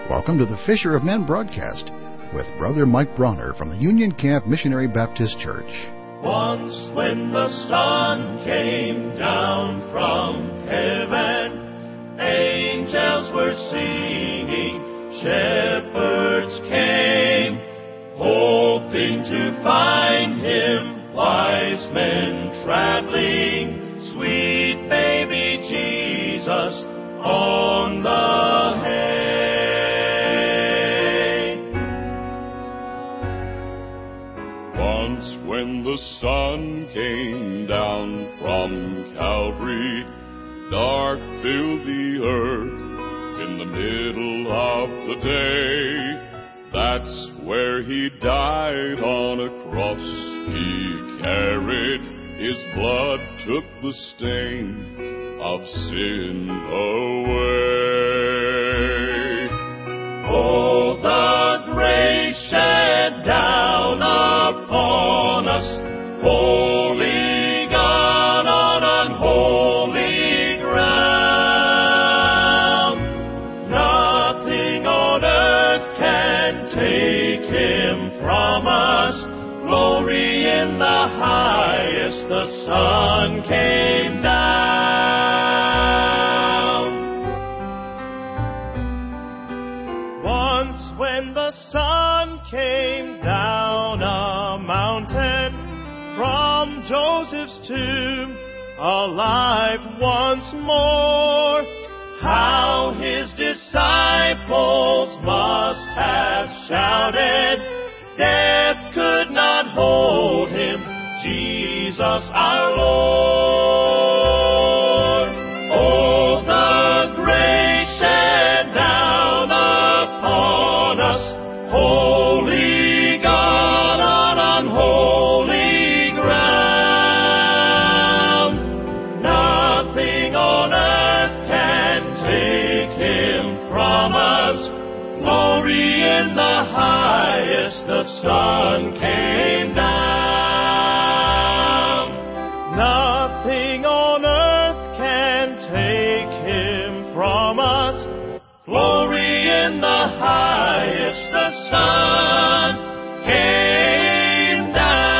Welcome to the Fisher of Men broadcast with Brother Mike Bronner from the Union Camp Missionary Baptist Church. Once when the sun came down from heaven, angels were singing, shepherds came, hoping to find him, wise men traveling, sweet baby Jesus on the hay. Once when the sun came down from Calvary, dark filled the earth in the middle of the day. That's where he died on a cross. He carried his blood, took the stain of sin away. Oh, the grace shed down upon us, holy God on unholy ground. Nothing on earth can take him from us. Glory in the highest, the sun came down. Once when the sun came down a mountain from Joseph's tomb, alive once more, how his disciples must have shouted, death could not hold him, Jesus our Lord. Oh, the grace shed down upon us, holy God on unholy ground. Nothing on earth can take him from us. Glory in the highest, the sun came down. Nothing on earth can take him from us. Glory in the highest, the sun came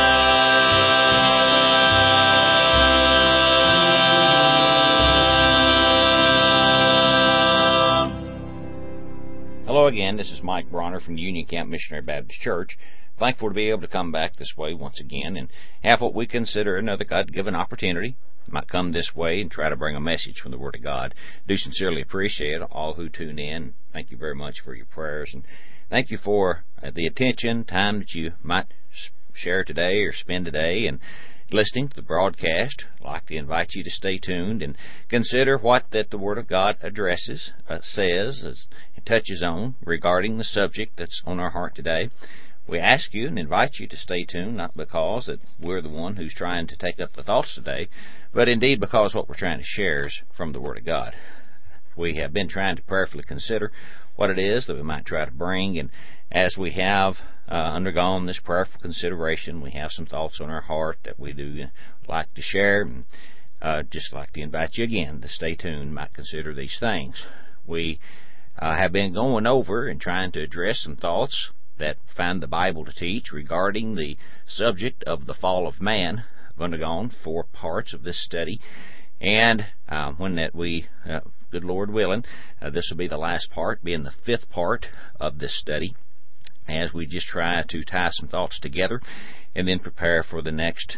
down. Hello again, this is Mike Bronner from the Union Camp Missionary Baptist Church. Thankful to be able to come back this way once again and have what we consider another God-given opportunity. I might come this way and try to bring a message from the Word of God. Do sincerely appreciate all who tune in. Thank you very much for your prayers, and thank you for the attention, time that you might share today or spend today and listening to the broadcast. I'd like to invite you to stay tuned and consider what that the Word of God addresses, says, it touches on regarding the subject that's on our heart today. We ask you and invite you to stay tuned, not because that we're the one who's trying to take up the thoughts today, but indeed because what we're trying to share is from the Word of God. We have been trying to prayerfully consider what it is that we might try to bring, and as we have undergone this prayerful consideration, we have some thoughts on our heart that we do like to share, and just like to invite you again to stay tuned, might consider these things. We have been going over and trying to address some thoughts that find the Bible to teach regarding the subject of the fall of man. I've undergone 4 parts of this study, and when that we, good Lord willing, this will be the last part, being the 5th part of this study, as we just try to tie some thoughts together and then prepare for the next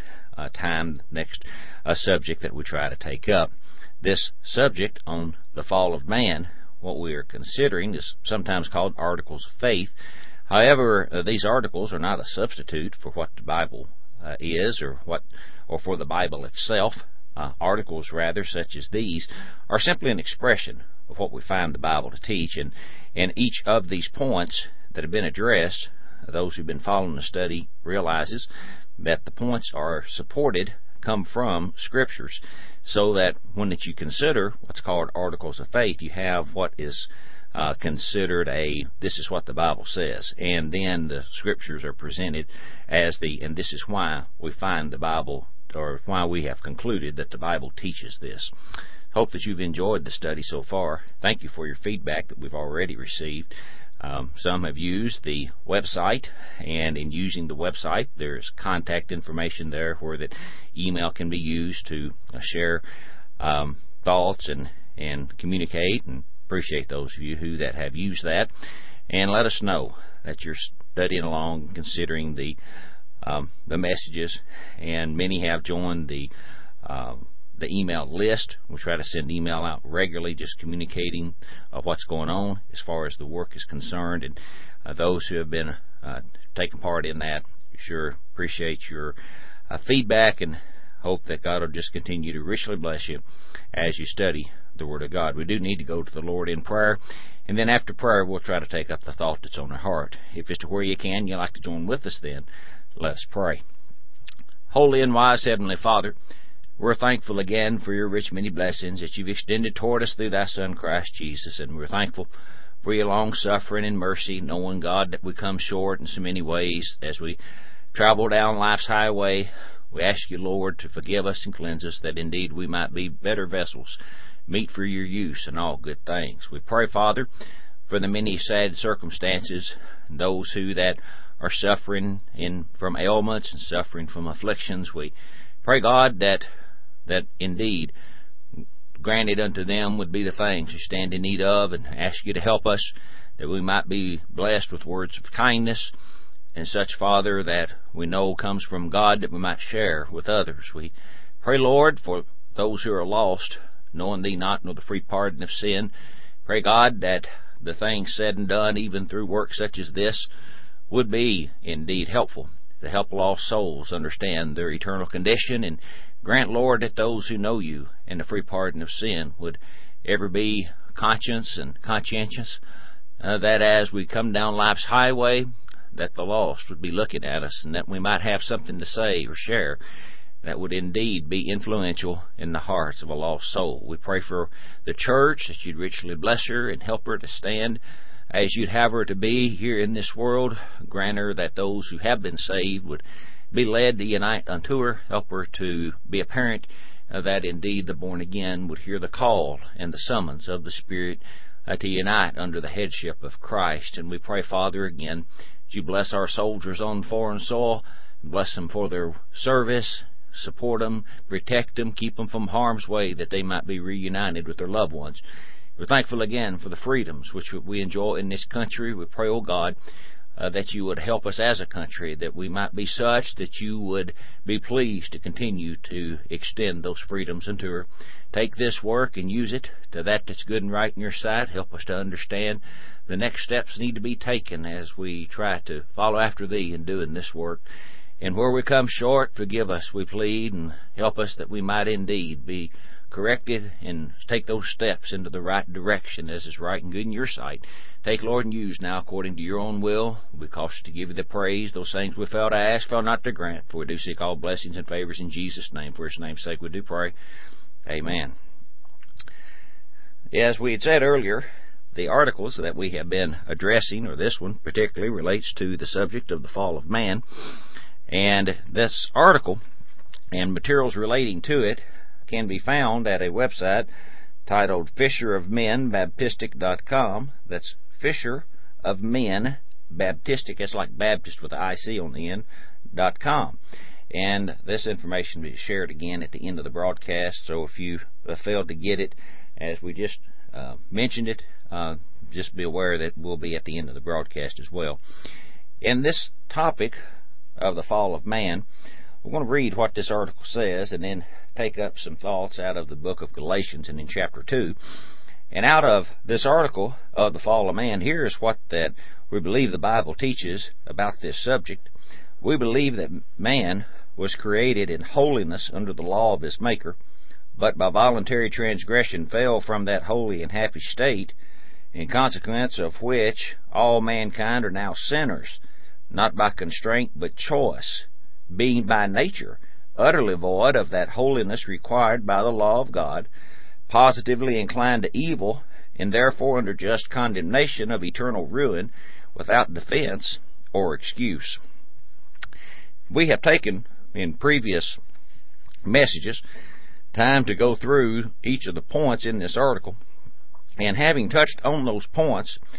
subject that we try to take up. This subject on the fall of man, what we are considering, is sometimes called articles of faith. However, these articles are not a substitute for what the Bible is, or for the Bible itself. Articles, rather, such as these, are simply an expression of what we find the Bible to teach. And each of these points that have been addressed, those who've been following the study realizes that the points are supported, come from Scriptures, so that when that you consider what's called articles of faith, you have what is considered this is what the Bible says, and then the Scriptures are presented as and this is why we find the Bible, or why we have concluded that the Bible teaches this. Hope that you've enjoyed the study so far. Thank you for your feedback that we've already received. Some have used the website, and in using the website, there's contact information there where that email can be used to share thoughts and communicate, and appreciate those of you who that have used that. And let us know that you're studying along, considering the messages, and many have joined the email list. We try to send email out regularly, just communicating what's going on as far as the work is concerned. And those who have been taking part in that, sure appreciate your feedback, and hope that God will just continue to richly bless you as you study the Word of God. We do need to go to the Lord in prayer, and then after prayer we'll try to take up the thought that's on our heart. If it's to where you can, you'd like to join with us, then let's pray. Holy and wise Heavenly Father, we're thankful again for your rich many blessings that you've extended toward us through thy Son Christ Jesus, and we're thankful for your long suffering and mercy, knowing, God, that we come short in so many ways as we travel down life's highway. We ask you, Lord, to forgive us and cleanse us, that indeed we might be better vessels, meet for your use in all good things. We pray, Father, for the many sad circumstances, and those who that are suffering from ailments and suffering from afflictions. We pray, God, that indeed granted unto them would be the things you stand in need of, and ask you to help us that we might be blessed with words of kindness and such, Father, that we know comes from God, that we might share with others. We pray, Lord, for those who are lost, knowing thee not, nor the free pardon of sin. Pray, God, that the things said and done, even through work such as this, would be indeed helpful to help lost souls understand their eternal condition. And grant, Lord, that those who know you and the free pardon of sin would ever be conscious and conscientious, that as we come down life's highway, that the lost would be looking at us, and that we might have something to say or share that would indeed be influential in the hearts of a lost soul. We pray for the church, that you'd richly bless her and help her to stand as you'd have her to be here in this world. Grant her that those who have been saved would be led to unite unto her. Help her to be a parent, that indeed the born again would hear the call and the summons of the Spirit to unite under the headship of Christ. And we pray, Father, again, that you bless our soldiers on foreign soil, bless them for their service, support them, protect them, keep them from harm's way, that they might be reunited with their loved ones. We're thankful again for the freedoms which we enjoy in this country. We pray, O God, that you would help us as a country, that we might be such that you would be pleased to continue to extend those freedoms unto her. Take this work and use it to that that's good and right in your sight. Help us to understand the next steps need to be taken as we try to follow after thee in doing this work. And where we come short, forgive us, we plead, and help us that we might indeed be corrected and take those steps into the right direction as is right and good in your sight. Take, Lord, and use now according to your own will. We cautious to give you the praise. Those things we fail to ask, fail not to grant. For we do seek all blessings and favors in Jesus' name. For his name's sake we do pray. Amen. As we had said earlier, the articles that we have been addressing, or this one particularly, relates to the subject of the fall of man. And this article and materials relating to it can be found at a website titled fisherofmenbaptistic.com. That's Fisher of Men Baptistic. It's like Baptist with an IC on the end, .com. And this information will be shared again at the end of the broadcast. So if you failed to get it, as we just mentioned it, just be aware that we'll be at the end of the broadcast as well. In this topic of the fall of man, we're going to read what this article says and then take up some thoughts out of the book of Galatians and in chapter 2. And out of this article of the fall of man, here's what that we believe the Bible teaches about this subject. We believe that man was created in holiness under the law of his Maker, but by voluntary transgression fell from that holy and happy state, in consequence of which all mankind are now sinners, not by constraint but choice, being by nature utterly void of that holiness required by the law of God, positively inclined to evil, and therefore under just condemnation of eternal ruin, without defense or excuse. We have taken, in previous messages, time to go through each of the points in this article, and having touched on those points,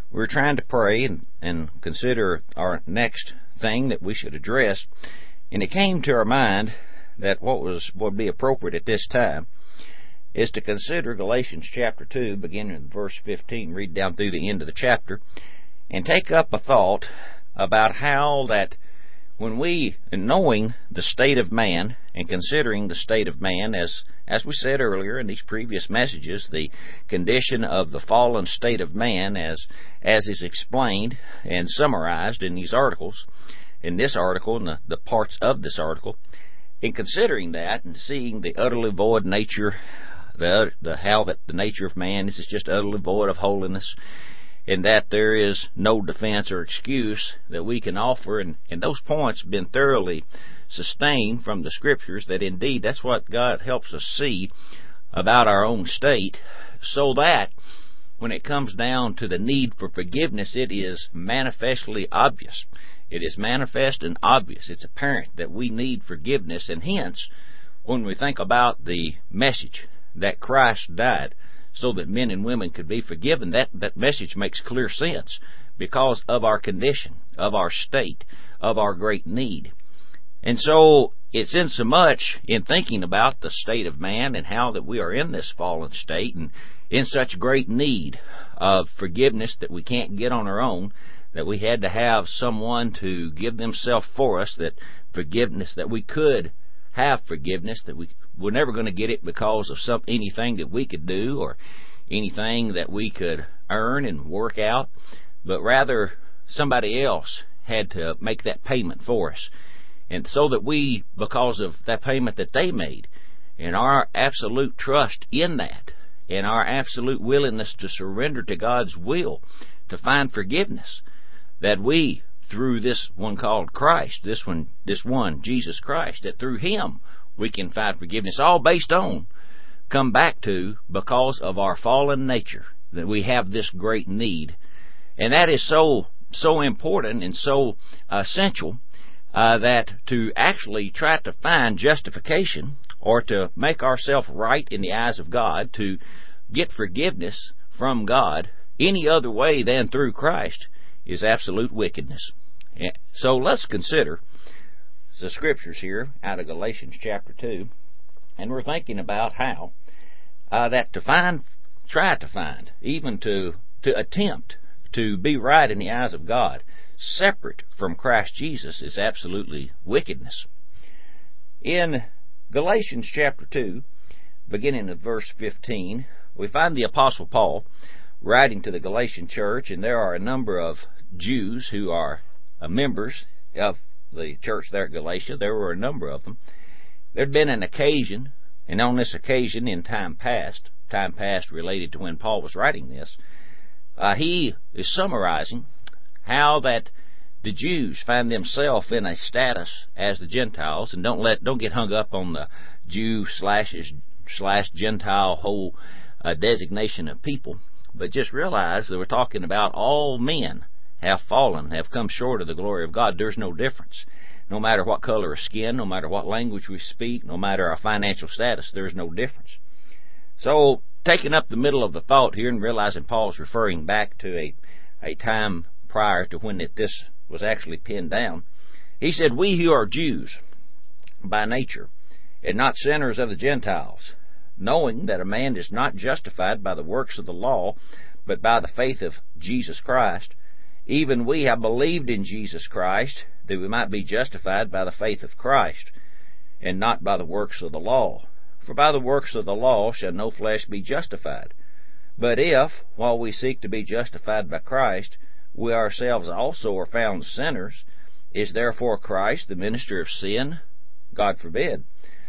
we were trying to pray and consider our next thing that we should address, and it came to our mind that what would be appropriate at this time is to consider Galatians chapter 2, beginning in verse 15, read down through the end of the chapter, and take up a thought about how that when we, knowing the state of man and considering the state of man, as we said earlier in these previous messages, the condition of the fallen state of man as is explained and summarized in these articles, in this article and the parts of this article, in considering that and seeing the utterly void nature, how that the nature of man is just utterly void of holiness, and that there is no defense or excuse that we can offer, and those points have been thoroughly sustained from the Scriptures, that indeed that's what God helps us see about our own state, so that when it comes down to the need for forgiveness, it is manifestly obvious. It is manifest and obvious. It's apparent that we need forgiveness, and hence, when we think about the message that Christ died so that men and women could be forgiven, that message makes clear sense because of our condition, of our state, of our great need. And so it's in so much in thinking about the state of man and how that we are in this fallen state and in such great need of forgiveness that we can't get on our own, that we had to have someone to give themselves for us, that forgiveness, that we could have forgiveness, that we're never going to get it because of anything that we could do or anything that we could earn and work out, but rather somebody else had to make that payment for us. And so that we, because of that payment that they made, and our absolute trust in that, and our absolute willingness to surrender to God's will to find forgiveness, that we, through this one called Christ, this one, Jesus Christ, that through Him we can find forgiveness, all based on, come back to, because of our fallen nature, that we have this great need. And that is so important and so essential that to actually try to find justification or to make ourselves right in the eyes of God, to get forgiveness from God any other way than through Christ, is absolute wickedness. So let's consider the Scriptures here out of Galatians chapter 2, and we're thinking about how that try to find, even to attempt to be right in the eyes of God, separate from Christ Jesus, is absolutely wickedness. In Galatians chapter 2, beginning at verse 15, we find the Apostle Paul writing to the Galatian church, and there are a number of Jews who are members of the church there at Galatia. There were a number of them. There had been an occasion, and on this occasion in time past related to when Paul was writing this, he is summarizing how that the Jews find themselves in a status as the Gentiles, and don't get hung up on the Jew slash Gentile whole designation of people, but just realize that we're talking about all men have fallen, have come short of the glory of God. There's no difference. No matter what color of skin, no matter what language we speak, no matter our financial status, there's no difference. So, taking up the middle of the thought here and realizing Paul's referring back to a time prior to when this was actually pinned down, he said, "We who are Jews by nature, and not sinners of the Gentiles, knowing that a man is not justified by the works of the law, but by the faith of Jesus Christ, even we have believed in Jesus Christ, that we might be justified by the faith of Christ, and not by the works of the law. For by the works of the law shall no flesh be justified. But if, while we seek to be justified by Christ, we ourselves also are found sinners, is therefore Christ the minister of sin? God forbid.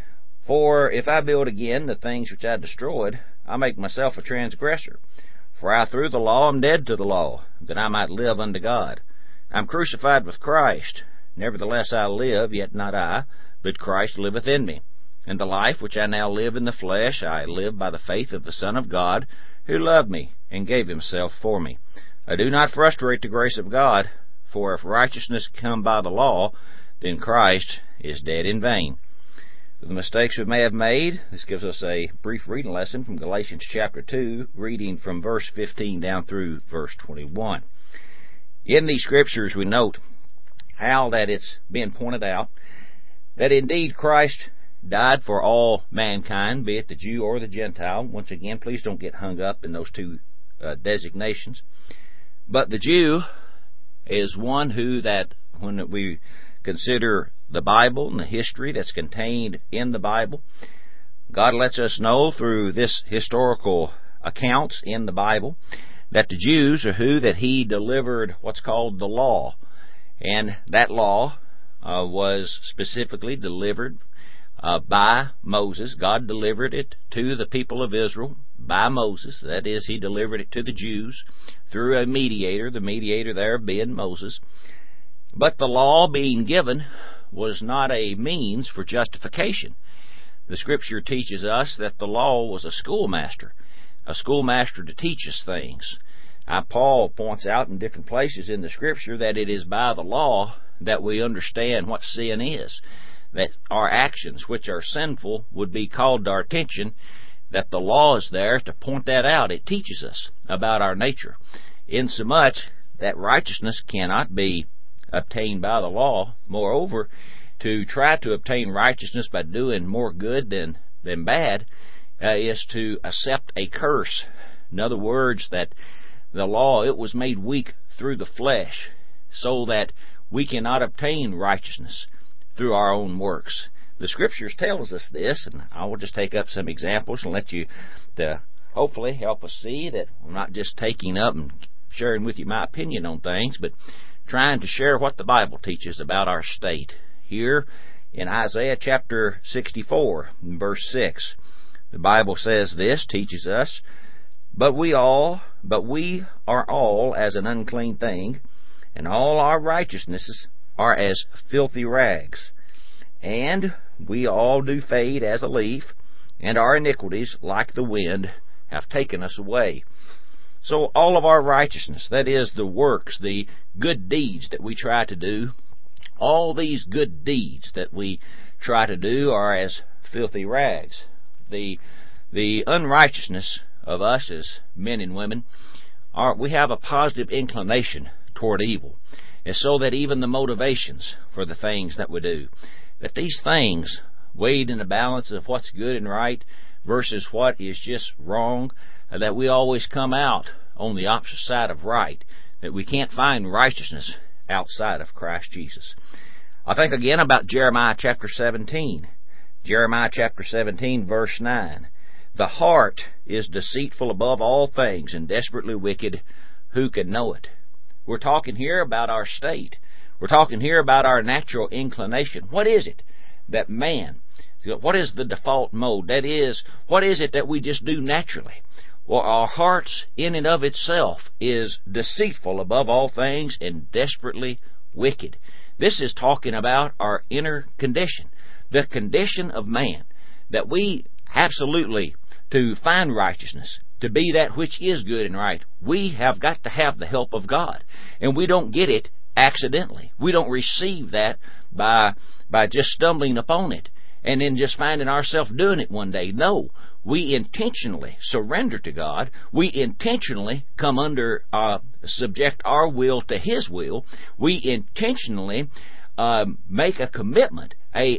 For if I build again the things which I destroyed, I make myself a transgressor. For I through the law am dead to the law, that I might live unto God. I am crucified with Christ. Nevertheless I live, yet not I, but Christ liveth in me. And the life which I now live in the flesh, I live by the faith of the Son of God, who loved me, and gave himself for me. I do not frustrate the grace of God, for if righteousness come by the law, then Christ is dead in vain. the mistakes we may have made. This gives us a brief reading lesson from Galatians chapter 2, reading from verse 15 down through verse 21. In these scriptures we note how that it's been pointed out that indeed Christ died for all mankind, be it the Jew or the Gentile. Once again, please don't get hung up in those two designations. But the Jew is one who, that when we consider the Bible and the history that's contained in the Bible, God lets us know through this historical accounts in the Bible that the Jews are who that He delivered what's called the law. And that law was specifically delivered by Moses. God delivered it to the people of Israel by Moses. That is, He delivered it to the Jews through a mediator, the mediator there being Moses. But the law being given was not a means for justification. The Scripture teaches us that the law was a schoolmaster to teach us things. Paul points out in different places in the Scripture that it is by the law that we understand what sin is, that our actions, which are sinful, would be called to our attention, that the law is there to point that out. It teaches us about our nature, insomuch that righteousness cannot be obtained by the law. Moreover, to try to obtain righteousness by doing more good than bad is to accept a curse. In other words, that the law, it was made weak through the flesh, so that we cannot obtain righteousness through our own works. The Scriptures tells us this, and I will just take up some examples and let you to hopefully help us see that I'm not just taking up and sharing with you my opinion on things, but trying to share what the Bible teaches about our state. Here in Isaiah chapter 64, verse 6, the Bible says this, teaches us, But we are all as an unclean thing, and all our righteousnesses are as filthy rags. And we all do fade as a leaf, and our iniquities, like the wind, have taken us away. So all of our righteousness, that is the works, the good deeds that we try to do, all these good deeds that we try to do are as filthy rags. The unrighteousness of us as men and women, we have a positive inclination toward evil. And so that even the motivations for the things that we do, that these things weighed in the balance of what's good and right versus what is just wrong, that we always come out on the opposite side of right, that we can't find righteousness outside of Christ Jesus. I think again about Jeremiah chapter 17. Jeremiah chapter 17, verse 9. The heart is deceitful above all things and desperately wicked. Who can know it? We're talking here about our state. We're talking here about our natural inclination. What is it that man, what is the default mode? That is, what is it that we just do naturally? Well, our hearts in and of itself is deceitful above all things and desperately wicked. This is talking about our inner condition, the condition of man, that we absolutely, to find righteousness, to be that which is good and right, we have got to have the help of God. And we don't get it accidentally. We don't receive that by just stumbling upon it and then just finding ourselves doing it one day. No, we intentionally surrender to God. We intentionally come under, subject our will to His will. We intentionally make a commitment,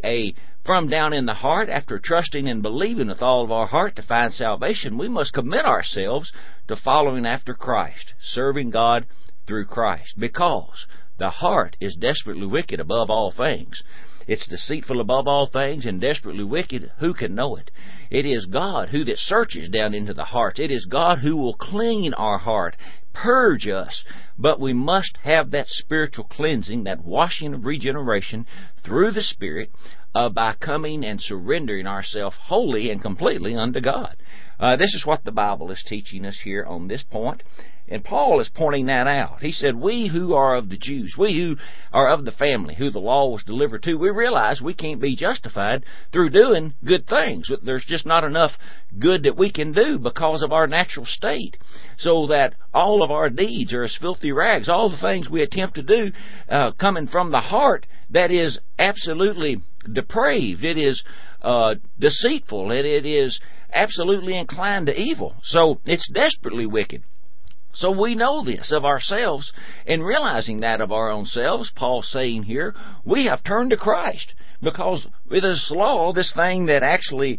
from down in the heart, after trusting and believing with all of our heart to find salvation, we must commit ourselves to following after Christ, serving God through Christ, because the heart is desperately wicked above all things. It's deceitful above all things and desperately wicked. Who can know it? It is God who that searches down into the heart. It is God who will clean our heart, purge us. But we must have that spiritual cleansing, that washing of regeneration through the Spirit, by coming and surrendering ourselves wholly and completely unto God. This is what the Bible is teaching us here on this point. And Paul is pointing that out. He said, we who are of the Jews, we who are of the family, who the law was delivered to, we realize we can't be justified through doing good things. There's just not enough good that we can do because of our natural state. So that all of our deeds are as filthy rags. All the things we attempt to do coming from the heart, that is absolutely depraved. It is deceitful. It is absolutely inclined to evil. So it's desperately wicked. So we know this of ourselves, and realizing that of our own selves, Paul's saying here, we have turned to Christ, because with this law, this thing that actually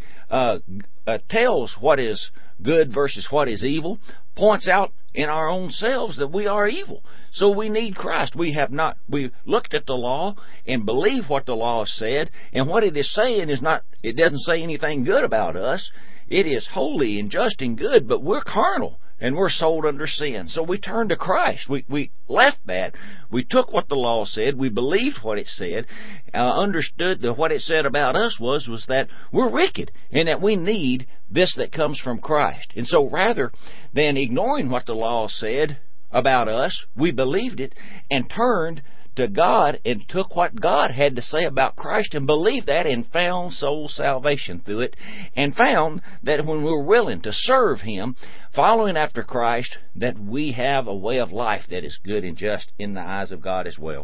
tells what is good versus what is evil, points out in our own selves that we are evil. So we need Christ. We looked at the law and believe what the law said, and what it is saying is not, it doesn't say anything good about us. It is holy and just and good, but we're carnal. And we're sold under sin. So we turned to Christ. We left that. We took what the law said. We believed what it said. Understood that what it said about us was that we're wicked and that we need this that comes from Christ. And so rather than ignoring what the law said about us, we believed it and turned to God and took what God had to say about Christ and believed that and found soul salvation through it, and found that when we were willing to serve Him, following after Christ, that we have a way of life that is good and just in the eyes of God as well.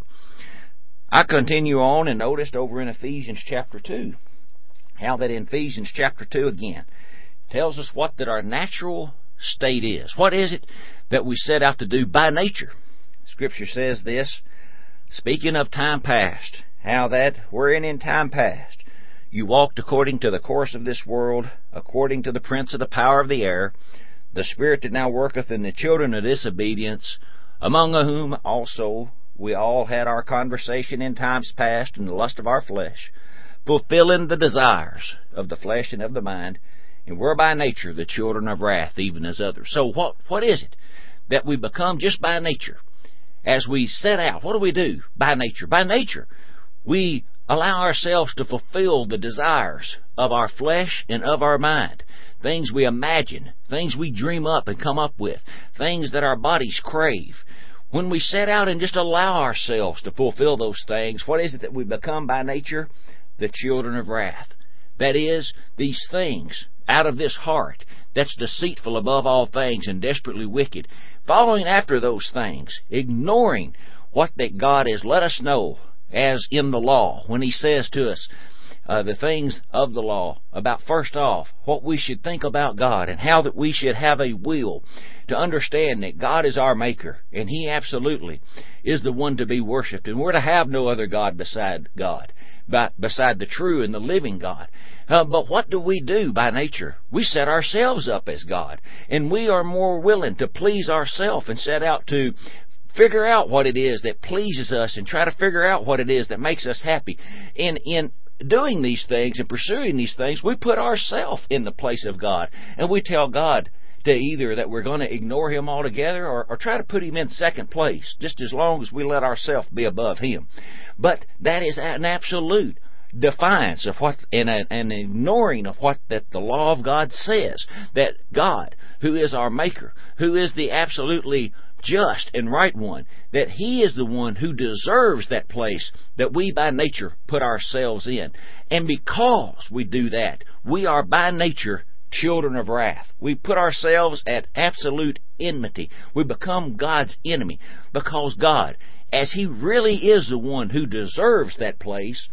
I continue on and noticed over in Ephesians chapter 2, how that in Ephesians chapter 2 again tells us what that our natural state is. What is it that we set out to do by nature? Scripture says this, speaking of time past, how that wherein in time past you walked according to the course of this world, according to the prince of the power of the air, the spirit that now worketh in the children of disobedience, among whom also we all had our conversation in times past in the lust of our flesh, fulfilling the desires of the flesh and of the mind, and were by nature the children of wrath, even as others. So what is it that we become just by nature? As we set out, what do we do by nature? By nature, we allow ourselves to fulfill the desires of our flesh and of our mind. Things we imagine, things we dream up and come up with, things that our bodies crave. When we set out and just allow ourselves to fulfill those things, what is it that we become by nature? The children of wrath. That is, these things out of this heart that's deceitful above all things and desperately wicked, following after those things, ignoring what that God has let us know as in the law, when He says to us the things of the law about, first off, what we should think about God and how that we should have a will to understand that God is our Maker and He absolutely is the one to be worshipped, and we're to have no other God beside God, beside the true and the living God. But what do we do by nature? We set ourselves up as God, and we are more willing to please ourselves and set out to figure out what it is that pleases us and try to figure out what it is that makes us happy. In doing these things and pursuing these things, we put ourselves in the place of God, and we tell God to either that we're going to ignore Him altogether or try to put Him in second place, just as long as we let ourselves be above Him. But that is an absolute defiance of what, and an ignoring of what that the law of God says, that God, who is our Maker, who is the absolutely just and right one, that He is the one who deserves that place that we by nature put ourselves in. And because we do that, we are by nature children of wrath. We put ourselves at absolute enmity. We become God's enemy, because God, as He really is the one who deserves that place,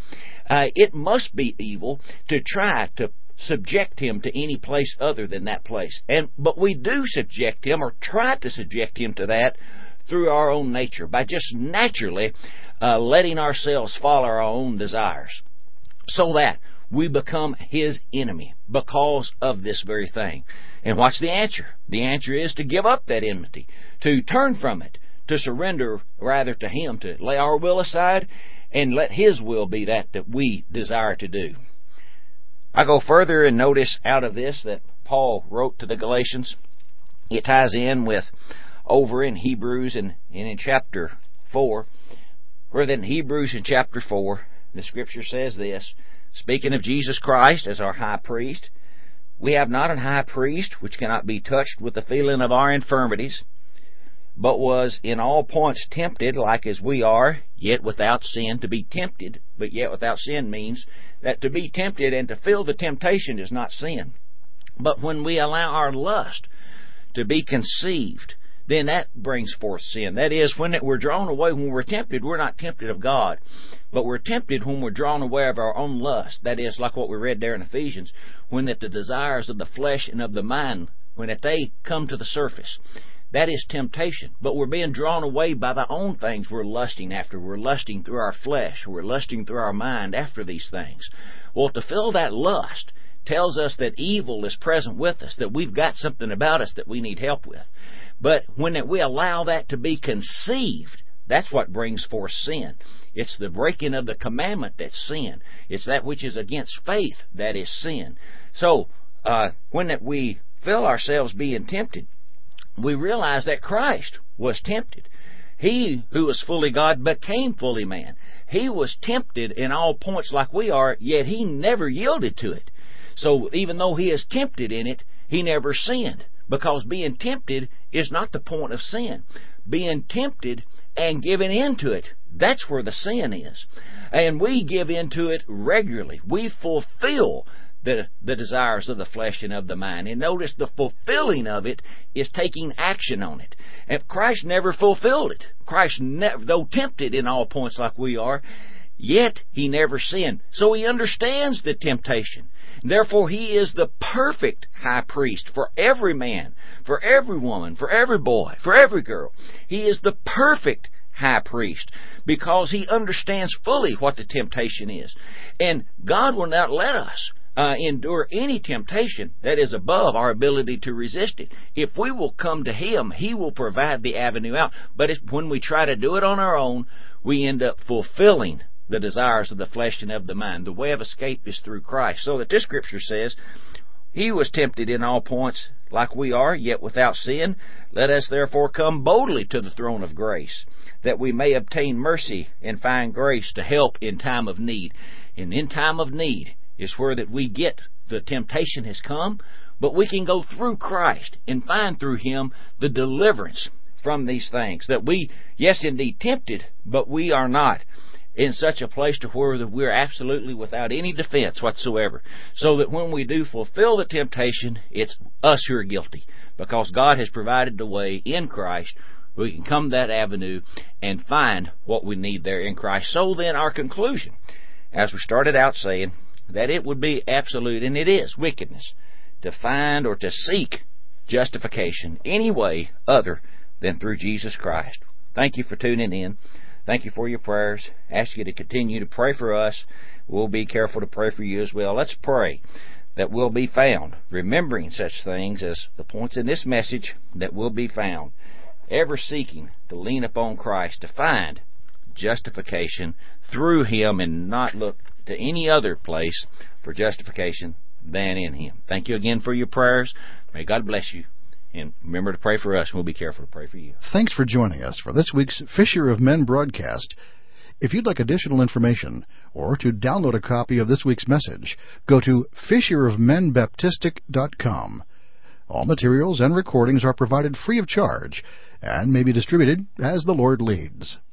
it must be evil to try to subject Him to any place other than that place. But we do subject Him, or try to subject Him to that, through our own nature, by just naturally letting ourselves follow our own desires, so that we become His enemy because of this very thing. And what's the answer? The answer is to give up that enmity, to turn from it, to surrender rather to Him, to lay our will aside and let His will be that we desire to do. I go further and notice out of this that Paul wrote to the Galatians. It ties in with over in Hebrews and in chapter 4, where then Hebrews in chapter 4, the Scripture says this, speaking of Jesus Christ as our high priest, we have not an high priest which cannot be touched with the feeling of our infirmities, but was in all points tempted like as we are, yet without sin. To be tempted, but yet without sin, means that to be tempted and to feel the temptation is not sin. But when we allow our lust to be conceived, then that brings forth sin. That is, when we're drawn away, when we're tempted, we're not tempted of God, but we're tempted when we're drawn away of our own lust. That is, like what we read there in Ephesians, when that the desires of the flesh and of the mind, when that they come to the surface. That is temptation. But we're being drawn away by the own things we're lusting after. We're lusting through our flesh. We're lusting through our mind after these things. Well, to fill that lust tells us that evil is present with us, that we've got something about us that we need help with. But when we allow that to be conceived, that's what brings forth sin. It's the breaking of the commandment that's sin. It's that which is against faith that is sin. So, when we feel ourselves being tempted, we realize that Christ was tempted. He who was fully God became fully man. He was tempted in all points like we are, yet he never yielded to it. So even though he is tempted in it, he never sinned, because being tempted is not the point of sin. Being tempted and giving in to it, that's where the sin is. And we give in to it regularly. We fulfill the desires of the flesh and of the mind. And notice the fulfilling of it is taking action on it. And Christ never fulfilled it. Christ, though tempted in all points like we are, yet he never sinned. So he understands the temptation. Therefore, he is the perfect high priest for every man, for every woman, for every boy, for every girl. He is the perfect high priest because he understands fully what the temptation is. And God will not let us endure any temptation that is above our ability to resist it. If we will come to him, he will provide the avenue out. But when we try to do it on our own, we end up fulfilling the desires of the flesh and of the mind. The way of escape is through Christ. So that this scripture says, he was tempted in all points like we are, yet without sin. Let us therefore come boldly to the throne of grace, that we may obtain mercy and find grace to help in time of need. And in time of need is where that we get the temptation has come, but we can go through Christ and find through him the deliverance from these things. That we, yes indeed, tempted, but we are not in such a place to where that we're absolutely without any defense whatsoever. So that when we do fulfill the temptation, it's us who are guilty, because God has provided the way in Christ. We can come that avenue and find what we need there in Christ. So then our conclusion, as we started out saying, that it would be absolute, and it is, wickedness to find or to seek justification any way other than through Jesus Christ. Thank you for tuning in. Thank you for your prayers. Ask you to continue to pray for us. We'll be careful to pray for you as well. Let's pray that we'll be found, remembering such things as the points in this message, that will be found, ever seeking to lean upon Christ to find justification through him and not look to any other place for justification than in him. Thank you again for your prayers. May God bless you. And remember to pray for us, and we'll be careful to pray for you. Thanks for joining us for this week's Fisher of Men broadcast. If you'd like additional information or to download a copy of this week's message, go to fisherofmenbaptistic.com. All materials and recordings are provided free of charge and may be distributed as the Lord leads.